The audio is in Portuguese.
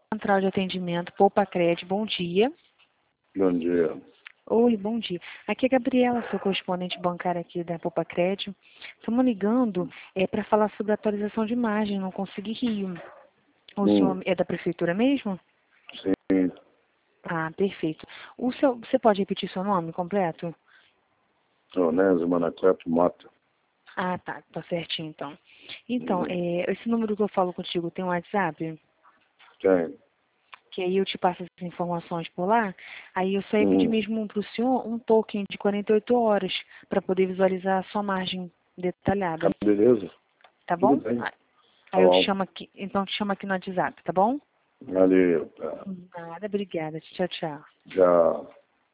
Central de Atendimento Poupacred, bom dia. Bom dia. Oi, bom dia. Aqui é a Gabriela, sou correspondente bancária aqui da Poupacred. Estamos ligando para falar sobre a atualização de imagem, não consegui rir. O senhor é da prefeitura mesmo? Sim. Ah, perfeito. Você pode repetir seu nome completo? Onésio Anacleto Mota. Ah, tá certinho então. Então, esse número que eu falo contigo tem um WhatsApp? Tem. Que aí eu te passo as informações por lá, aí eu só ia pedir mesmo para o senhor um token de 48 horas para poder visualizar a sua margem detalhada. Beleza. Tá bom? Tudo bem. Aí eu te chamo aqui, então eu te chamo aqui no WhatsApp, tá bom? Valeu. Tá. Nada, obrigada. Tchau, tchau. Tchau.